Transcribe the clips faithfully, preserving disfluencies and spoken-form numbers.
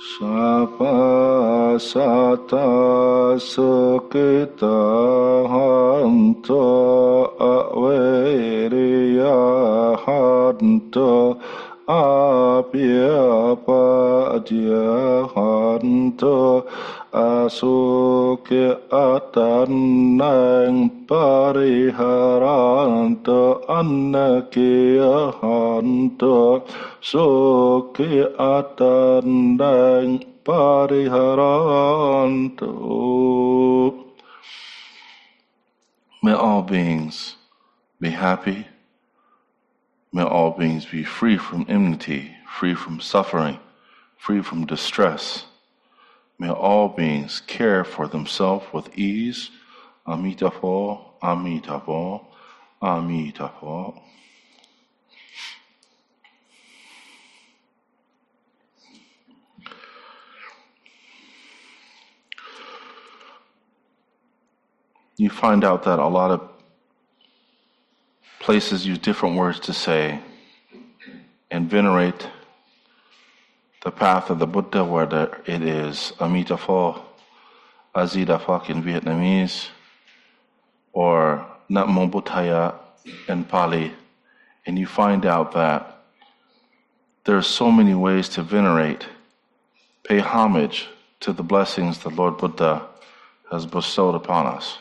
Sapasata sukita hanto averiya hanto apyapadya hanto asuke atanang pariharanto annakiya hanto suke atanang pariharanto. May all beings be happy. May all beings be free from enmity, free from suffering, free from distress. May all beings care for themselves with ease. Amitabha, Amitabha, Amitabha. You find out that a lot of places use different words to say and venerate the path of the Buddha, whether it is Amitabha, Azidafak in Vietnamese, or Namo Buddhaya in Pali, and you find out that there are so many ways to venerate, pay homage to the blessings the Lord Buddha has bestowed upon us.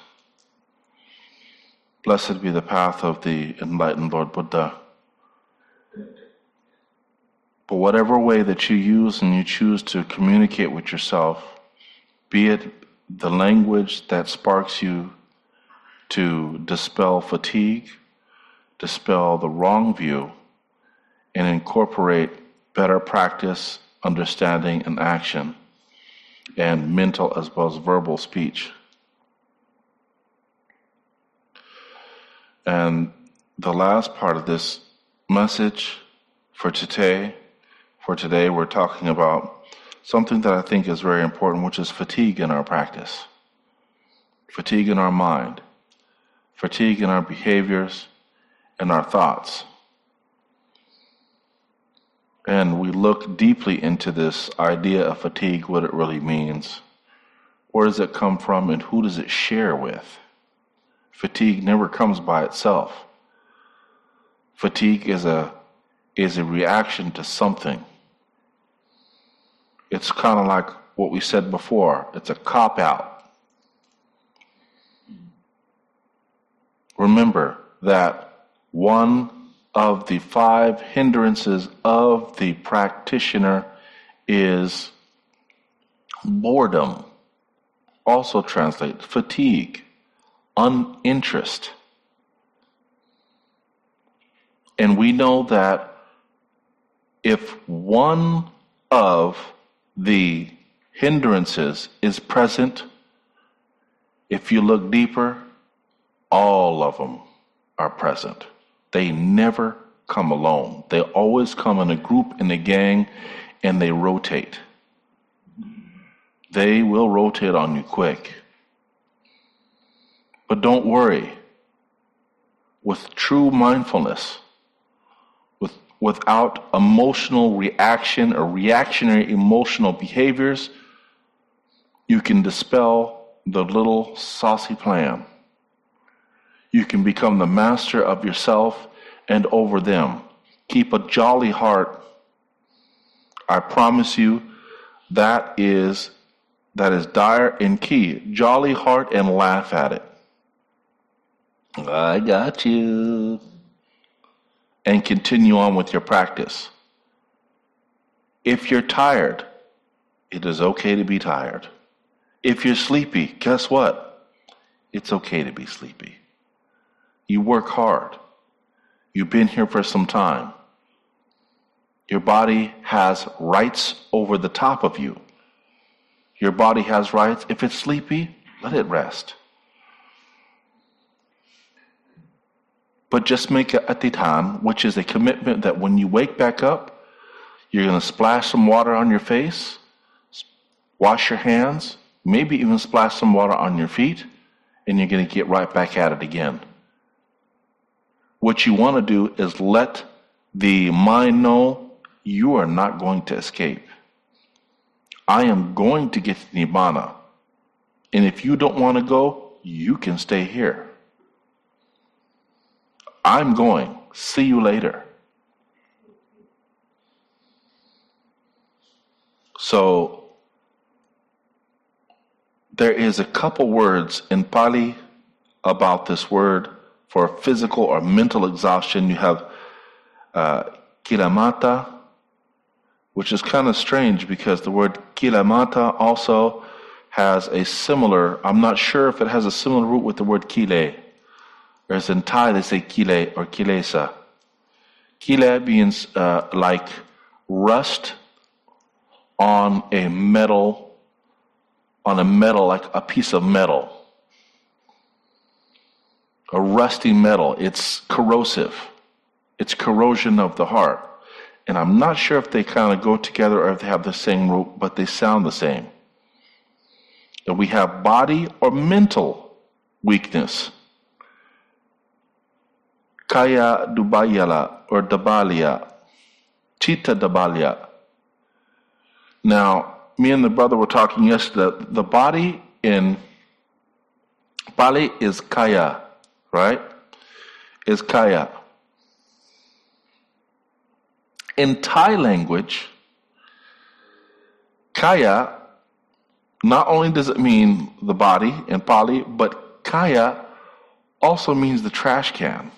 Blessed be the path of the enlightened Lord Buddha. But whatever way that you use and you choose to communicate with yourself, be it the language that sparks you to dispel fatigue, dispel the wrong view, and incorporate better practice, understanding, and action, and mental as well as verbal speech. And the last part of this message for today, for today we're talking about something that I think is very important, which is fatigue in our practice, fatigue in our mind, fatigue in our behaviors and our thoughts. And we look deeply into this idea of fatigue, what it really means, where does it come from, and who does it share with? Fatigue never comes by itself. Fatigue is a is a reaction to something. It's kind of like what we said before. It's a cop-out. Remember that one of the five hindrances of the practitioner is boredom. Also translate fatigue. Uninterest. And we know that if one of the hindrances is present, if you look deeper, all of them are present. They never come alone. They always come in a group, in a gang, and they rotate. They will rotate on you quick. But don't worry. With true mindfulness, with without emotional reaction or reactionary emotional behaviors, you can dispel the little saucy plan. You can become the master of yourself and over them. Keep a jolly heart. I promise you, that is that is dire and key. Jolly heart and laugh at it. I got you. And continue on with your practice. If you're tired, it is okay to be tired. If you're sleepy, guess what? It's okay to be sleepy. You work hard. You've been here for some time. Your body has rights over the top of you. Your body has rights. If it's sleepy, let it rest. But just make a atitan, which is a commitment that when you wake back up, you're going to splash some water on your face, wash your hands, maybe even splash some water on your feet, and you're going to get right back at it again. What you want to do is let the mind know you are not going to escape. I am going to get to Nibbana. And if you don't want to go, you can stay here. I'm going. See you later. So, there is a couple words in Pali about this word for physical or mental exhaustion. You have uh, kilamata, which is kind of strange because the word kilamata also has a similar, I'm not sure if it has a similar root with the word kile. Whereas in Thai they say kile or kilesa. Kile means uh, like rust on a metal, on a metal, like a piece of metal. A rusty metal. It's corrosive. It's corrosion of the heart. And I'm not sure if they kind of go together or if they have the same root, but they sound the same. And we have body or mental weakness. Kaya dubayala or dabalia. Chitta dabalia. Now, me and the brother were talking yesterday. The body in Pali is kaya, right? Is kaya. In Thai language, kaya, not only does it mean the body in Pali, but kaya also means the trash can.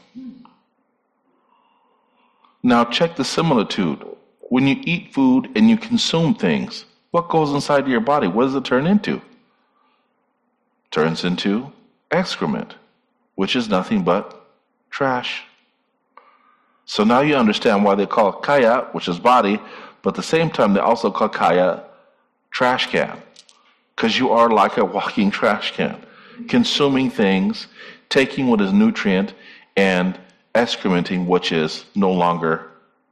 Now check the similitude. When you eat food and you consume things, what goes inside your body? What does it turn into? Turns into excrement, which is nothing but trash. So now you understand why they call it kaya, which is body, but at the same time they also call kaya trash can. Because you are like a walking trash can, consuming things, taking what is nutrient, and excrementing which is no longer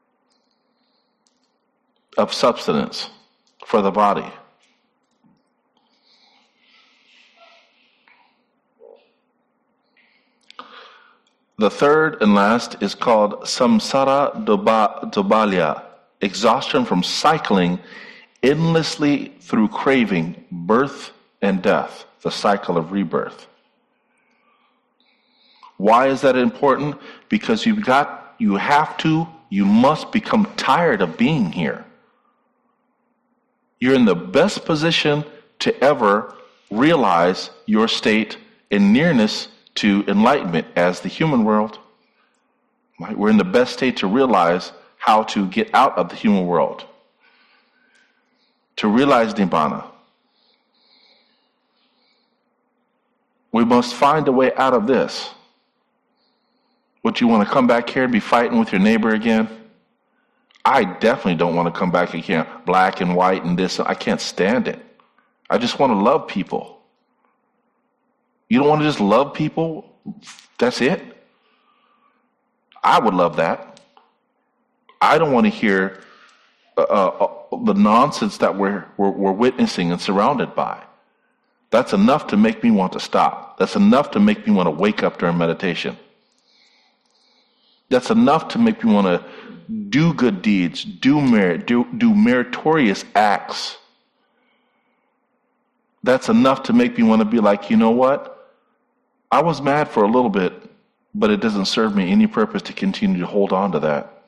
of substance for the body. The third and last is called samsara dobalya, exhaustion from cycling endlessly through craving, birth and death, the cycle of rebirth. Why is that important? Because you've got, you have to, you must become tired of being here. You're in the best position to ever realize your state in nearness to enlightenment as the human world. Right? We're in the best state to realize how to get out of the human world, to realize Nibbana. We must find a way out of this. Would you want to come back here and be fighting with your neighbor again? I definitely don't want to come back again, black and white and this. I can't stand it. I just want to love people. You don't want to just love people? That's it? I would love that. I don't want to hear uh, uh, the nonsense that we're, we're, we're witnessing and surrounded by. That's enough to make me want to stop. That's enough to make me want to wake up during meditation. That's enough to make me want to do good deeds, do merit, do, do meritorious acts. That's enough to make me want to be like, you know what? I was mad for a little bit, but it doesn't serve me any purpose to continue to hold on to that.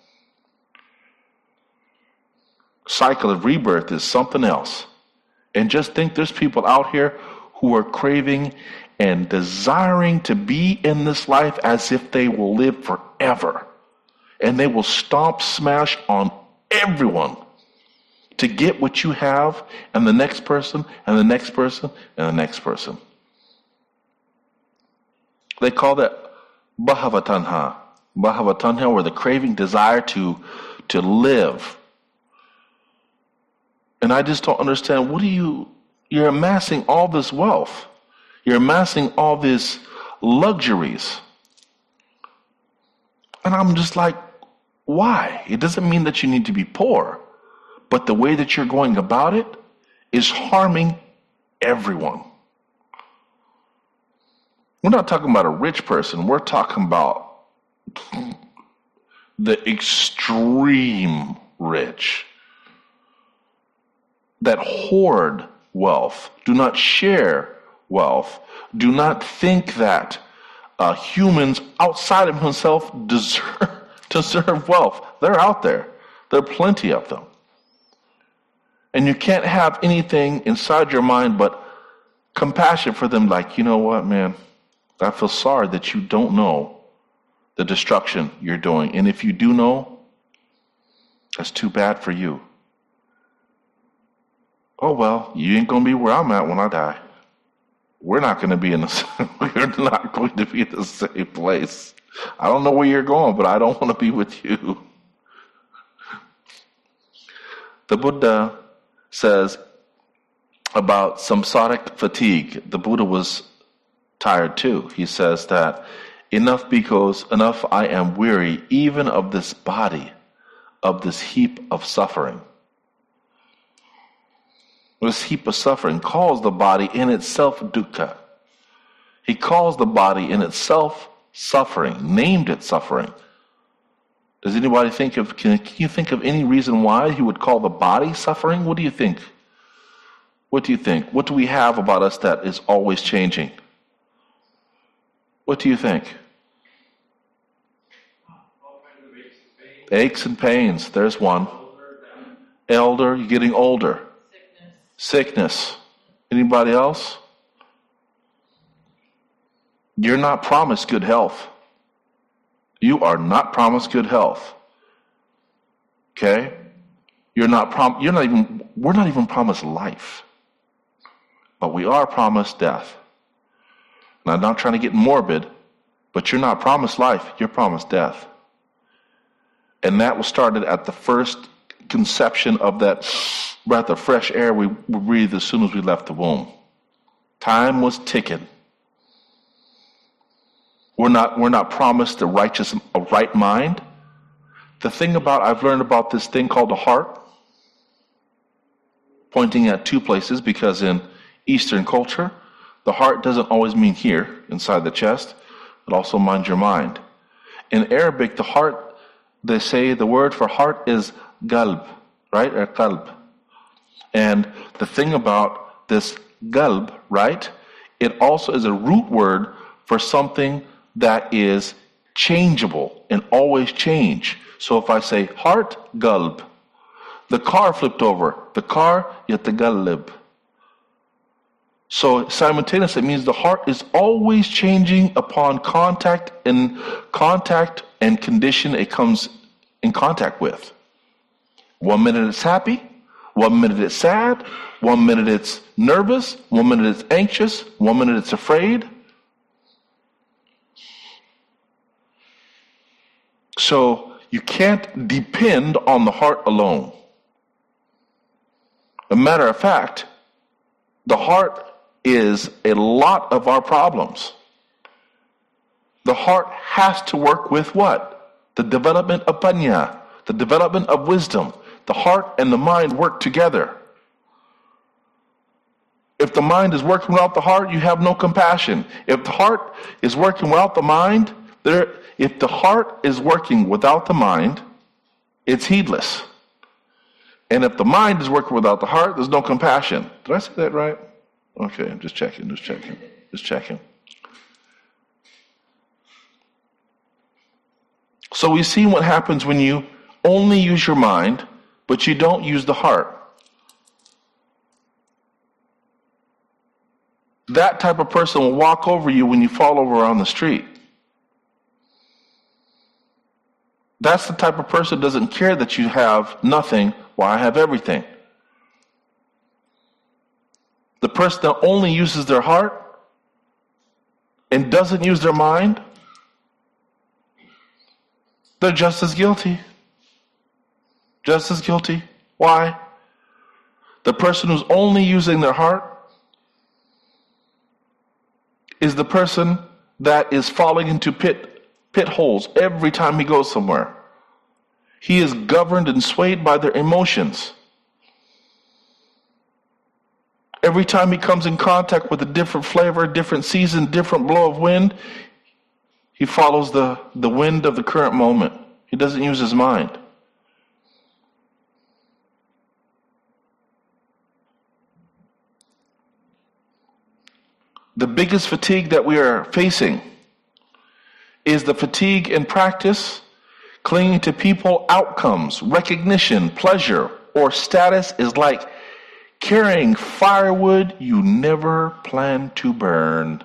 Cycle of rebirth is something else. And just think there's people out here who are craving and desiring to be in this life as if they will live forever. And they will stomp, smash on everyone to get what you have, and the next person, and the next person, and the next person. They call that Bhavatanha. Bhavatanha, or the craving, desire to, to live. And I just don't understand, what do you, you're amassing all this wealth. You're amassing all these luxuries. And I'm just like, why? It doesn't mean that you need to be poor, but the way that you're going about it is harming everyone. We're not talking about a rich person. We're talking about the extreme rich. that hoard wealth. Do not share wealth. Do not think that uh, humans outside of himself deserve, deserve wealth. They're out there. There are plenty of them. And you can't have anything inside your mind but compassion for them, like, you know what, man, I feel sorry that you don't know the destruction you're doing. And if you do know, that's too bad for you. Oh, well, you ain't going to be where I'm at when I die. We're not going to be in the we're not going to be in the same place. I don't know where you're going, but I don't want to be with you. The Buddha says about samsaric fatigue. The Buddha was tired too. He says that enough because enough I am weary even of this body, of this heap of suffering. This heap of suffering calls the body in itself dukkha. He calls the body in itself suffering, named it suffering. Does anybody think of, can, can you think of any reason why he would call the body suffering? What do you think? What do you think? What do we have about us that is always changing? What do you think? Aches and pains, there's one. Elder, you're getting older. Sickness. Anybody else? You're not promised good health. You are not promised good health. Okay? You're not prom- you're not even we're not even promised life. But we are promised death. Now, I'm not trying to get morbid, but you're not promised life, you're promised death. And that was started at the first conception of that breath of fresh air we breathed as soon as we left the womb. Time was ticking. We're not, we're not promised a righteous, a right mind. The thing about, I've learned about this thing called the heart, pointing at two places, because in Eastern culture, the heart doesn't always mean here, inside the chest. It also means your mind. In Arabic, the heart, they say the word for heart is qalb, right? Or qalb. And the thing about this qalb, right? It also is a root word for something that is changeable and always change. So if I say heart, qalb, the car flipped over. The car, yataqallab. So simultaneously, it means the heart is always changing upon contact and contact and condition it comes in contact with. One minute it's happy, one minute it's sad, one minute it's nervous, one minute it's anxious, one minute it's afraid. So you can't depend on the heart alone. A matter of fact, the heart is a lot of our problems. The heart has to work with what? The development of panya, the development of wisdom. The heart and the mind work together. If the mind is working without the heart, you have no compassion. If the heart is working without the mind, there, if the heart is working without the mind, it's heedless. And if the mind is working without the heart, there's no compassion. Did I say that right? Okay, I'm just checking, just checking, just checking. So we see what happens when you only use your mind, but you don't use the heart. That type of person will walk over you when you fall over on the street. That's the type of person who doesn't care that you have nothing while I have everything. The person that only uses their heart and doesn't use their mind, they're just as guilty. Just as guilty. Why? The person who's only using their heart is the person that is falling into pit, pit holes every time he goes somewhere. He is governed and swayed by their emotions. Every time he comes in contact with a different flavor, different season, different blow of wind, he follows the, the wind of the current moment. He doesn't use his mind. The biggest fatigue that we are facing is the fatigue in practice, clinging to people, outcomes, recognition, pleasure, or status is like carrying firewood you never planned to burn.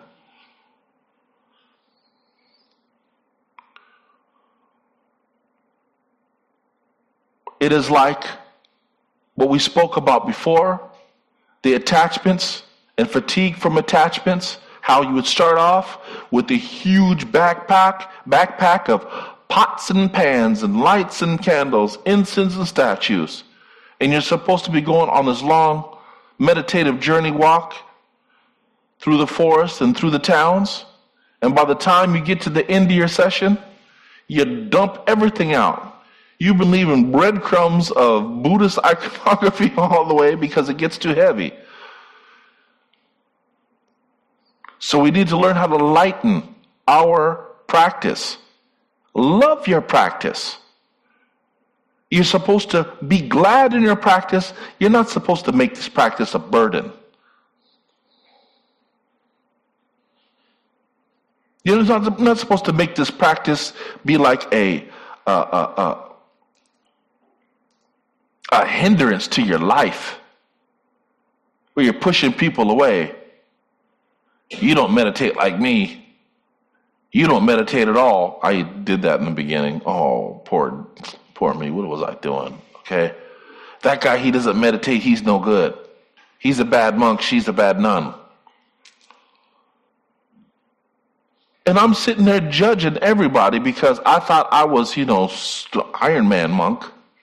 It is like what we spoke about before, the attachments and fatigue from attachments, how you would start off with a huge backpack, backpack of pots and pans and lights and candles, incense and statues. And you're supposed to be going on this long meditative journey walk through the forest and through the towns. And by the time you get to the end of your session, you dump everything out. You've been leaving breadcrumbs of Buddhist iconography all the way because it gets too heavy. So we need to learn how to lighten our practice. Love your practice. You're supposed to be glad in your practice. You're not supposed to make this practice a burden. You're not, not supposed to make this practice be like a, a, a, a, a hindrance to your life, where you're pushing people away. You don't meditate like me. You don't meditate at all. I did that in the beginning. Oh, poor, poor me. What was I doing? Okay. That guy, he doesn't meditate. He's no good. He's a bad monk. She's a bad nun. And I'm sitting there judging everybody because I thought I was, you know, Iron Man monk.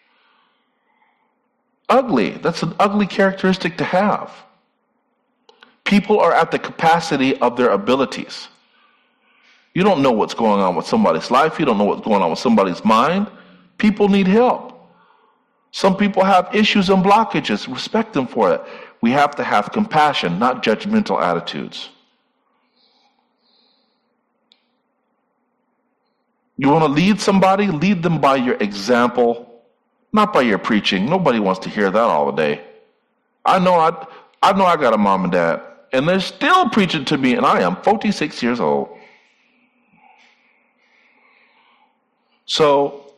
Ugly. That's an ugly characteristic to have. People are at the capacity of their abilities. You don't know what's going on with somebody's life. You don't know what's going on with somebody's mind. People need help. Some people have issues and blockages. Respect them for it. We have to have compassion, not judgmental attitudes. You want to lead somebody? Lead them by your example, not by your preaching. Nobody wants to hear that all the day. I know I, I know I got a mom and dad, and they're still preaching to me, and I am forty-six years old. So,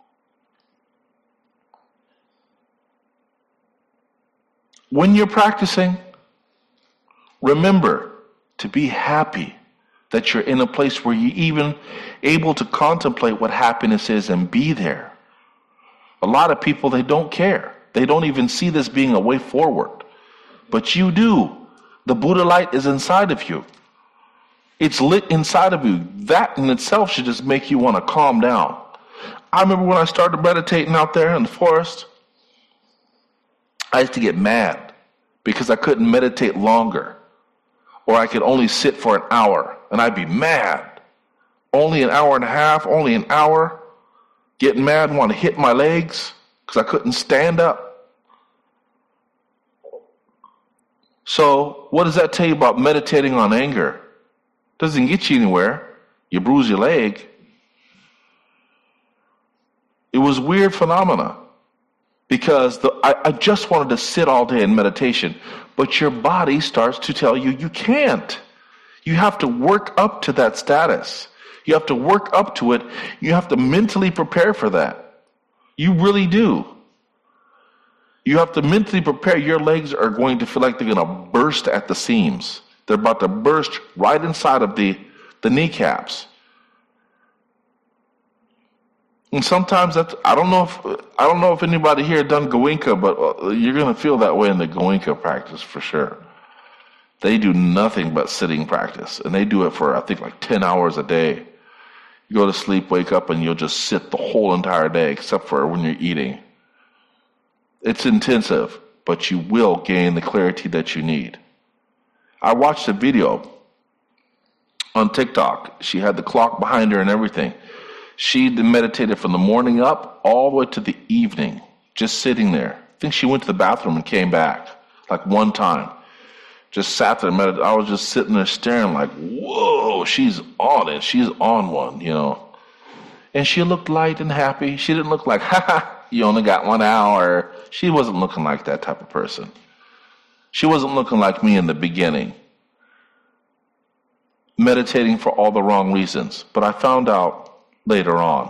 when you're practicing, remember to be happy that you're in a place where you're even able to contemplate what happiness is and be there. A lot of people, they don't care. They don't even see this being a way forward. But you do. The Buddha light is inside of you. It's lit inside of you. That in itself should just make you want to calm down. I remember when I started meditating out there in the forest, I used to get mad because I couldn't meditate longer. Or I could only sit for an hour, and I'd be mad. Only an hour and a half, only an hour. Getting mad and want to hit my legs because I couldn't stand up. So what does that tell you about meditating on anger? Doesn't get you anywhere. You bruise your leg. It was a weird phenomena because the, I, I just wanted to sit all day in meditation, but your body starts to tell you you can't. You have to work up to that status. You have to work up to it. You have to mentally prepare for that. You really do. You have to mentally prepare. Your legs are going to feel like they're going to burst at the seams. They're about to burst right inside of the, the kneecaps. And sometimes that's, I don't know if I don't know if anybody here done Goenka, but you're going to feel that way in the Goenka practice for sure. They do nothing but sitting practice, and they do it for I think like ten hours a day. You go to sleep, wake up, and you'll just sit the whole entire day, except for when you're eating. It's intensive, but you will gain the clarity that you need. I watched a video on TikTok. She had the clock behind her and everything. She meditated from the morning up all the way to the evening, just sitting there. I think she went to the bathroom and came back, like one time. Just sat there and meditated. I was just sitting there staring like, whoa, she's on it. She's on one, you know. And she looked light and happy. She didn't look like, ha ha, you only got one hour. She wasn't looking like that type of person. She wasn't looking like me in the beginning. meditating for all the wrong reasons. But I found out later on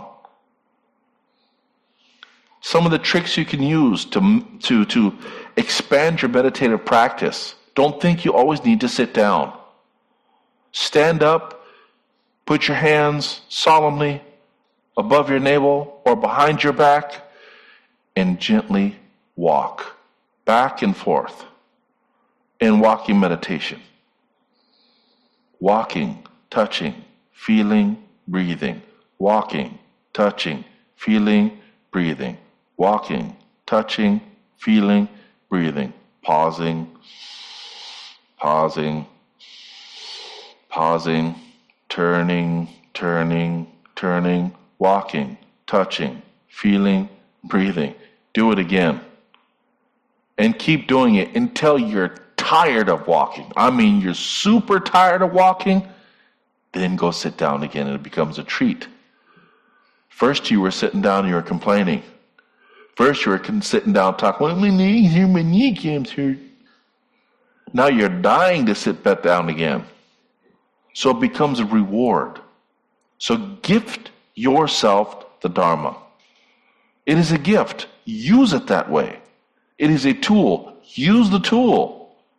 some of the tricks you can use to, to, to expand your meditative practice. Don't think you always need to sit down. Stand up, put your hands solemnly above your navel or behind your back, and gently walk back and forth in walking meditation. Walking, touching, feeling, breathing. Walking, touching, feeling, breathing. Walking, touching, feeling, breathing. Pausing, pausing, pausing, turning, turning, turning, walking, touching, feeling, breathing. Do it again. And keep doing it until you're tired of walking. I mean, you're super tired of walking, then go sit down again and it becomes a treat. First you were sitting down and you were complaining. First you were sitting down talking, well, my knees hurt, my kneecaps hurt. Now you're dying to sit back down again. So it becomes a reward. So gift yourself the Dharma. It is a gift. Use it that way. It is a tool. Use the tool.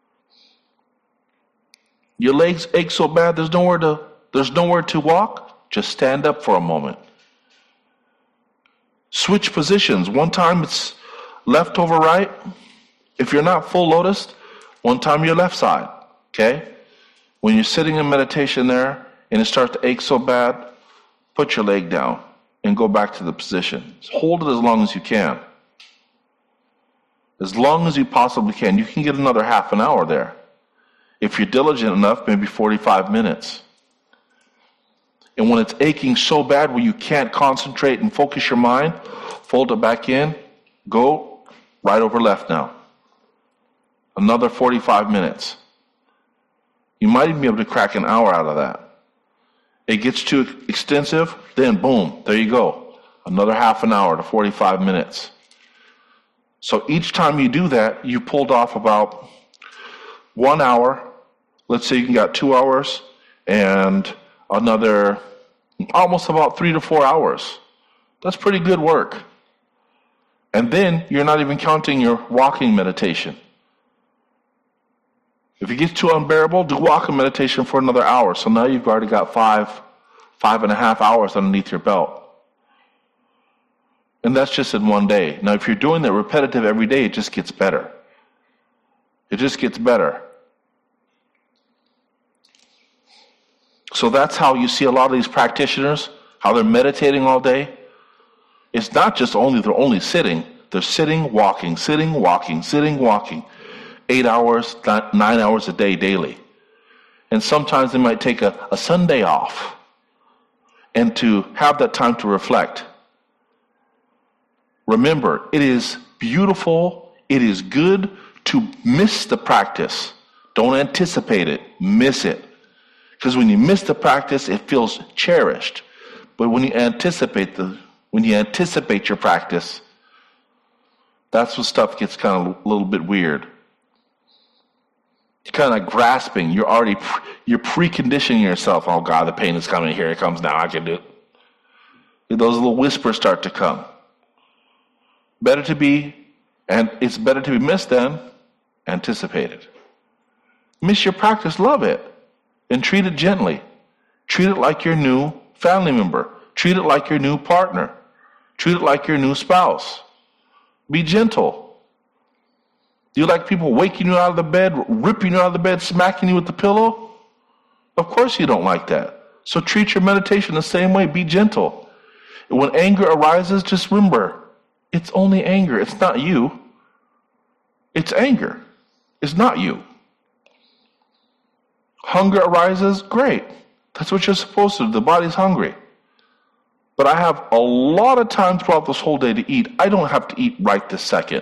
Your legs ache so bad there's nowhere to there's nowhere to walk. Just stand up for a moment. Switch positions. One time it's left over right. If you're not full lotus, one time your left side. Okay? When you're sitting in meditation there and it starts to ache so bad, put your leg down and go back to the position. Hold it as long as you can. As long as you possibly can. You can get another half an hour there. If you're diligent enough, maybe forty-five minutes. And when it's aching so bad where you can't concentrate and focus your mind, fold it back in, go right over left now. Another forty-five minutes. You might even be able to crack an hour out of that. It gets too extensive, then boom, there you go. Another half an hour to forty-five minutes. So each time you do that, you pulled off about one hour. Let's say you got two hours and another almost about three to four hours. That's pretty good work. And then you're not even counting your walking meditation. If it gets too unbearable, do walking meditation for another hour. So now you've already got five, five and a half hours underneath your belt. And that's just in one day. Now, if you're doing that repetitive every day, it just gets better. It just gets better. So that's how you see a lot of these practitioners, how they're meditating all day. It's not just only they're only sitting. They're sitting, walking, sitting, walking, sitting, walking. Eight hours, nine hours a day daily. And sometimes they might take a, a Sunday off and to have that time to reflect. Remember, it is beautiful, it is good to miss the practice. Don't anticipate it, miss it. Because when you miss the practice, it feels cherished. But when you anticipate the when you anticipate your practice, that's when stuff gets kind of a little bit weird. You're kind of grasping. You're already you're preconditioning yourself. Oh God, the pain is coming. Here it comes now. I can do it. Those little whispers start to come. Better to be, and it's better to be missed than anticipated. Miss your practice, love it, and treat it gently. Treat it like your new family member. Treat it like your new partner. Treat it like your new spouse. Be gentle. Do you like people waking you out of the bed, ripping you out of the bed, smacking you with the pillow? Of course you don't like that. So treat your meditation the same way. Be gentle. And when anger arises, just remember, it's only anger. It's not you. It's anger. It's not you. Hunger arises, great. That's what you're supposed to do. The body's hungry. But I have a lot of time throughout this whole day to eat. I don't have to eat right this second.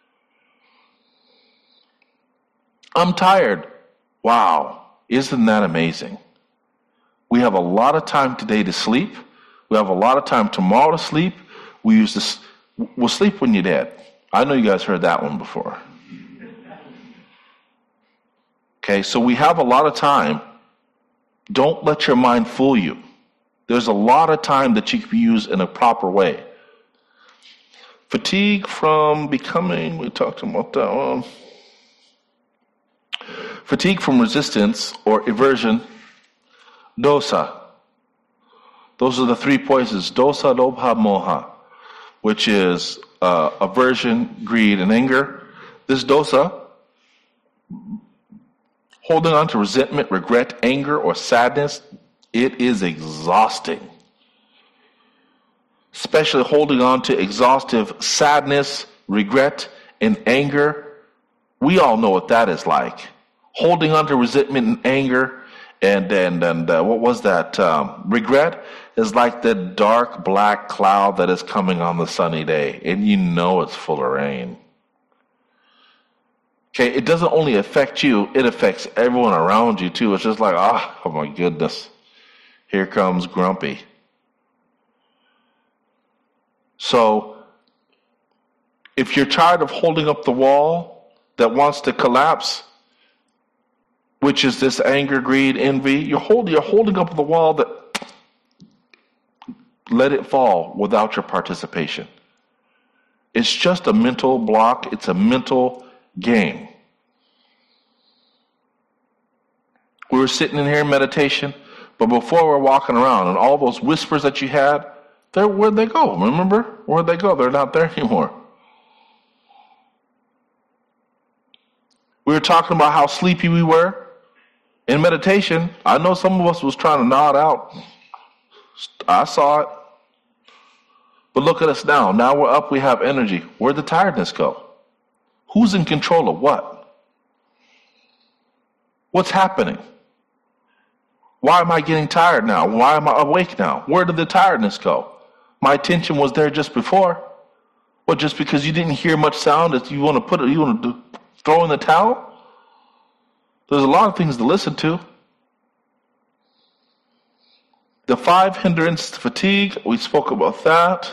I'm tired. Wow. Isn't that amazing? We have a lot of time today to sleep. We have a lot of time tomorrow to sleep. We use this. We'll sleep when you're dead. I know you guys heard that one before. Okay, so we have a lot of time Don't let your mind fool you. There's a lot of time that you can use in a proper way. Fatigue from becoming, we talked about that one. Fatigue from resistance or aversion, dosa. Those are the three poisons, dosa, lobha, moha, which is uh, aversion, greed, and anger. This dosa, holding on to resentment, regret, anger, or sadness, it is exhausting. Especially holding on to exhaustive sadness, regret, and anger. We all know what that is like. Holding on to resentment and anger and and, and uh, what was that? Um, regret is like the dark black cloud that is coming on the sunny day, and you know it's full of rain. Okay, it doesn't only affect you, it affects everyone around you too. It's just like, ah, oh my goodness, here comes grumpy. So, if you're tired of holding up the wall that wants to collapse, which is this anger, greed, envy, you're holding, you're holding up the wall that let it fall without your participation. It's just a mental block. It's a mental game. We were sitting in here in meditation, but before we're walking around, and all those whispers that you had, They're, where'd they go? Remember? Where'd they go? They're not there anymore. We were talking about how sleepy we were. In meditation, I know some of us was trying to nod out. I saw it. But look at us now. Now we're up, we have energy. Where'd the tiredness go? Who's in control of what? What's happening? Why am I getting tired now? Why am I awake now? Where did the tiredness go? My attention was there just before. What, just because you didn't hear much sound that you want to put it, you want to do, throw in the towel? There's a lot of things to listen to. The five hindrances to fatigue, we spoke about that.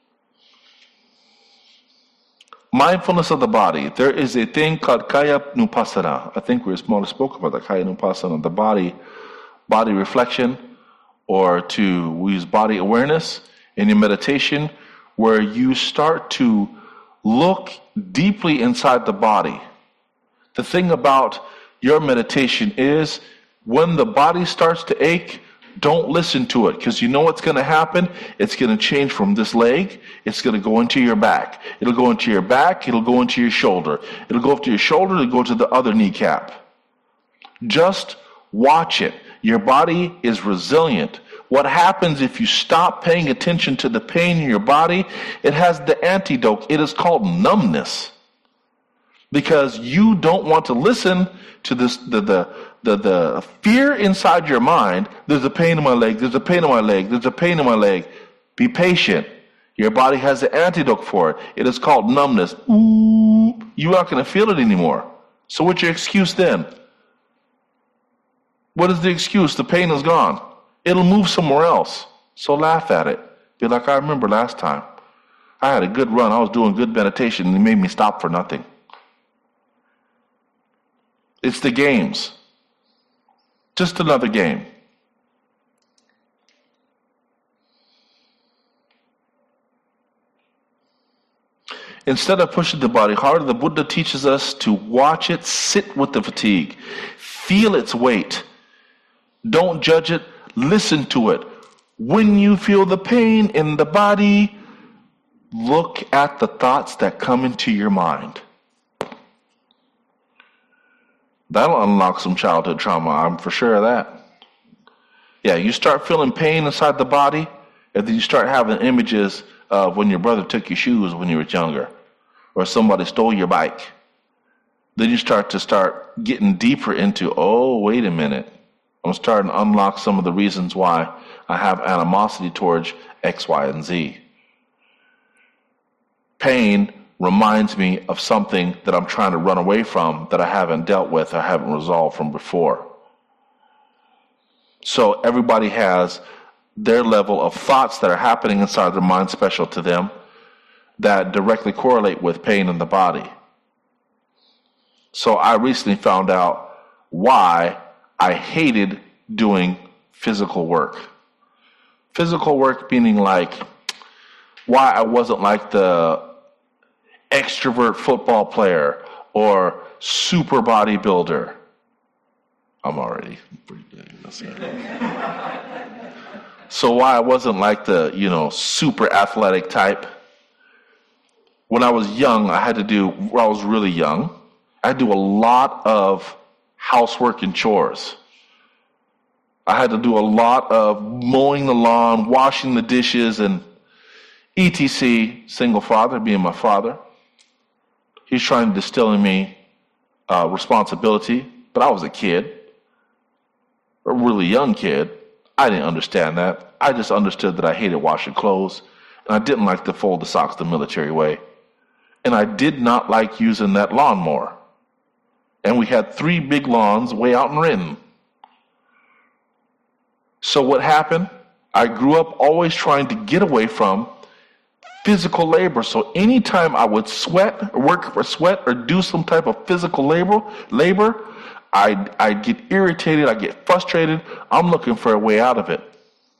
Mindfulness of the body. There is a thing called Kaya Nupassana. I think we spoke about the Kaya Nupassana, the body, body reflection, or to we use body awareness in your meditation, where you start to look deeply inside the body. The thing about your meditation is when the body starts to ache, don't listen to it, because you know what's going to happen. It's going to change from this leg. It's going to go into your back. It'll go into your back. It'll go into your shoulder. It'll go up to your shoulder. It'll go to the other kneecap. Just watch it. Your body is resilient. What happens if you stop paying attention to the pain in your body? It has the antidote. It is called numbness. Because you don't want to listen to this, the, the, the, the fear inside your mind. There's a pain in my leg. There's a pain in my leg. There's a pain in my leg. Be patient. Your body has the antidote for it. It is called numbness. Ooh, you're not going to feel it anymore. So what's your excuse then? What is the excuse? The pain is gone. It'll move somewhere else. So laugh at it. Be like, I remember last time. I had a good run. I was doing good meditation and it made me stop for nothing. It's the games. Just another game. Instead of pushing the body harder, the Buddha teaches us to watch it, sit with the fatigue, feel its weight. Don't judge it, listen to it. When you feel the pain in the body, look at the thoughts that come into your mind. That'll unlock some childhood trauma, I'm for sure of that. Yeah, you start feeling pain inside the body, and then you start having images of when your brother took your shoes when you were younger, or somebody stole your bike. Then you start to start getting deeper into, oh, wait a minute. I'm starting to unlock some of the reasons why I have animosity towards X, Y, and Z. Pain reminds me of something that I'm trying to run away from that I haven't dealt with or haven't resolved from before. So everybody has their level of thoughts that are happening inside their mind special to them that directly correlate with pain in the body. So I recently found out why I hated doing physical work. Physical work meaning like why I wasn't like the extrovert football player or super bodybuilder. I'm already pretty big. That's it. So why I wasn't like the, you know, super athletic type. When I was young, I had to do, when I was really young, I had to do a lot of housework and chores. I had to do a lot of mowing the lawn, washing the dishes, and et cetera. Single father, being my father. He's trying to distill in me uh, responsibility, but I was a kid, a really young kid. I didn't understand that. I just understood that I hated washing clothes, and I didn't like to fold the socks the military way. And I did not like using that lawnmower. And we had three big lawns way out in Renton. So what happened? I grew up always trying to get away from physical labor. So anytime I would sweat, or work for sweat, or do some type of physical labor, labor, I'd, I'd get irritated, I'd get frustrated. I'm looking for a way out of it.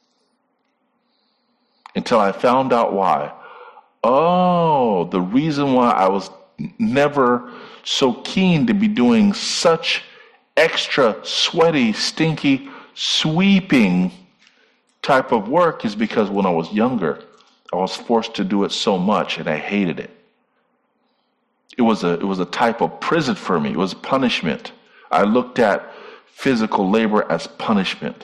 Until I found out why. Oh, the reason why I was never so keen to be doing such extra sweaty, stinky, sweeping type of work is because when I was younger, I was forced to do it so much and I hated it. It was a, it was a type of prison for me. It was punishment. I looked at physical labor as punishment.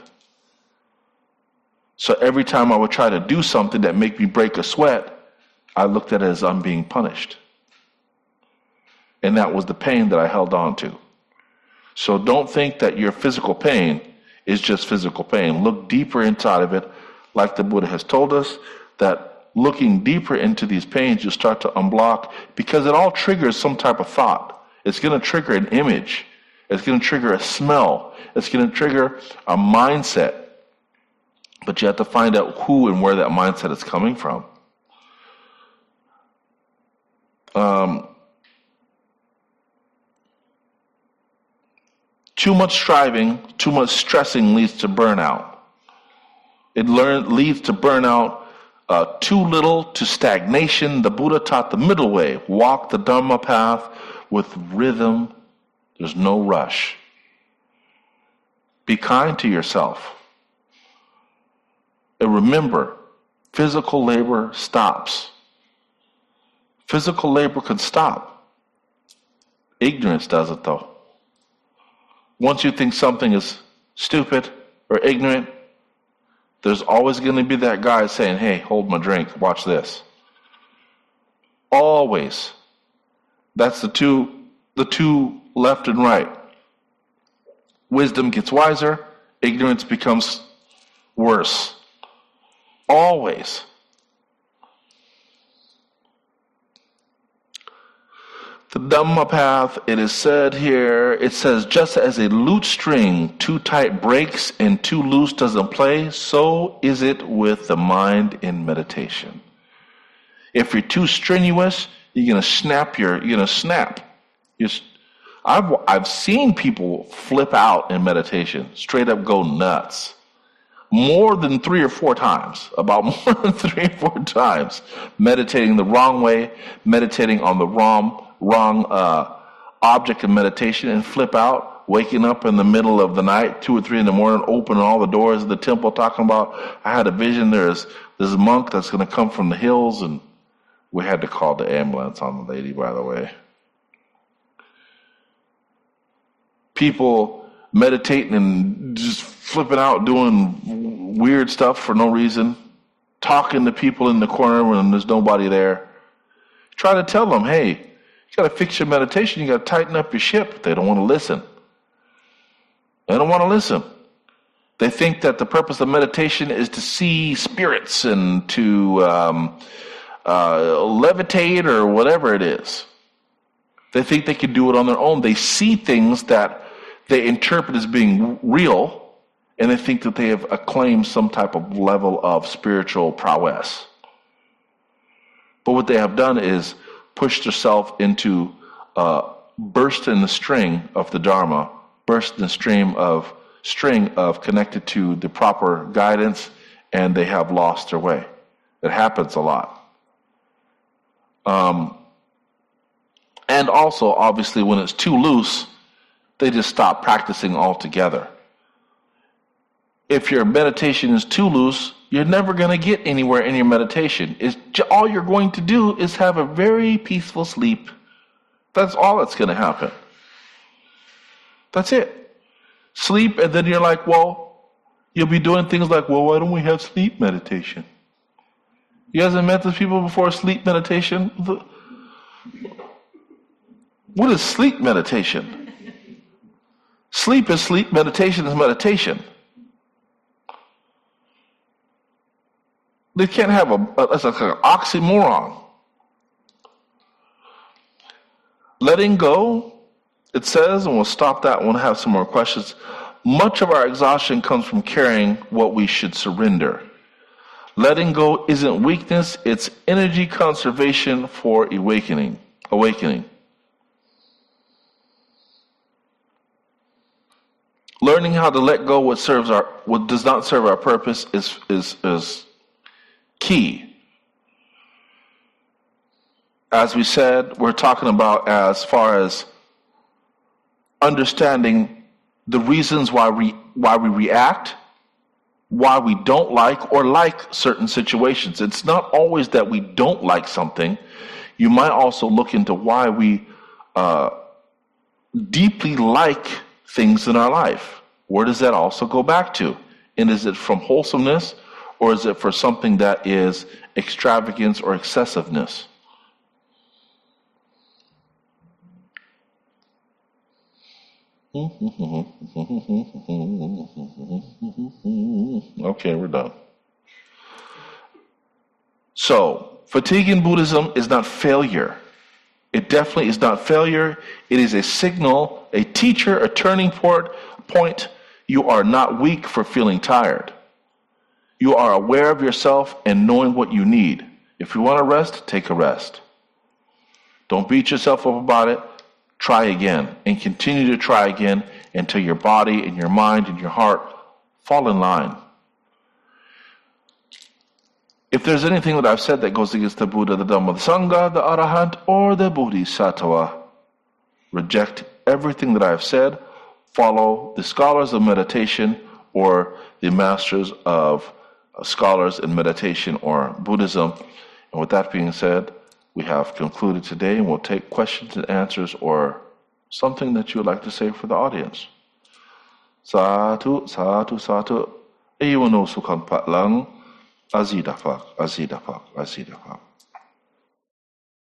So every time I would try to do something that made me break a sweat, I looked at it as I'm being punished. And that was the pain that I held on to. So don't think that your physical pain is just physical pain. Look deeper inside of it, like the Buddha has told us, that looking deeper into these pains, you start to unblock, because it all triggers some type of thought. It's going to trigger an image. It's going to trigger a smell. It's going to trigger a mindset. But you have to find out who and where that mindset is coming from. Um, too much striving, too much stressing leads to burnout. It learn, leads to burnout. Uh, too little to stagnation. The Buddha taught the middle way. Walk the Dharma path with rhythm. There's no rush. Be kind to yourself. And remember, physical labor stops. Physical labor can stop. Ignorance doesn't, though. Once you think something is stupid or ignorant, there's always going to be that guy saying, hey, hold my drink, watch this. Always. That's the two, the two left and right. Wisdom gets wiser, ignorance becomes worse. Always. The Dhamma path, it is said here, it says, just as a lute string too tight breaks and too loose doesn't play, so is it with the mind in meditation. If you're too strenuous, you're going to snap your, you're going to snap. You're, I've, I've seen people flip out in meditation, straight up go nuts. More than three or four times, about more than three or four times, meditating the wrong way, meditating on the wrong wrong uh, object of meditation, and flip out, waking up in the middle of the night, two or three in the morning, opening all the doors of the temple, talking about, I had a vision, there's this monk that's going to come from the hills, and we had to call the ambulance on the lady, by the way. People meditating and just flipping out, doing weird stuff for no reason, talking to people in the corner when there's nobody there. Try to tell them, hey, you got to fix your meditation. You got to tighten up your ship. They don't want to listen. They don't want to listen. They think that the purpose of meditation is to see spirits and to um, uh, levitate or whatever it is. They think they can do it on their own. They see things that they interpret as being real, and they think that they have acclaimed some type of level of spiritual prowess. But what they have done is pushed themselves into uh, burst in the string of the Dharma, burst in the stream of string of connected to the proper guidance, and they have lost their way. It happens a lot. Um, and also, obviously, when it's too loose, they just stop practicing altogether. If your meditation is too loose, you're never going to get anywhere in your meditation. It's, all you're going to do is have a very peaceful sleep. That's all that's going to happen. That's it. Sleep, and then you're like, well, you'll be doing things like, well, why don't we have sleep meditation? You guys have met those people before, sleep meditation? What is sleep meditation? Sleep is sleep, meditation is meditation. They can't have a, that's like an oxymoron. Letting go, it says, and we'll stop that and we'll have some more questions. Much of our exhaustion comes from carrying what we should surrender. Letting go isn't weakness, it's energy conservation for awakening. Awakening. Learning how to let go what serves our what does not serve our purpose is is is key. As we said, we're talking about as far as understanding the reasons why we why we react, why we don't like or like certain situations. It's not always that we don't like something. You might also look into why we uh, deeply like things in our life. Where does that also go back to? And is it from wholesomeness, or is it for something that is extravagance or excessiveness? Okay, we're done. So, fatigue in Buddhism is not failure. It definitely is not failure. It is a signal, a teacher, a turning point. Point. You are not weak for feeling tired. You are aware of yourself and knowing what you need. If you want to rest, take a rest. Don't beat yourself up about it. Try again and continue to try again until your body and your mind and your heart fall in line. If there's anything that I've said that goes against the Buddha, the Dhamma, the Sangha, the Arahant, or the Bodhisattva, reject everything that I've said. Follow the scholars of meditation or the masters of uh, scholars in meditation or Buddhism. And with that being said, we have concluded today, and we'll take questions and answers or something that you would like to say for the audience. Satu, satu, satu. Ewa no sukhang patlang. Azidapak, azidapak, azidapak.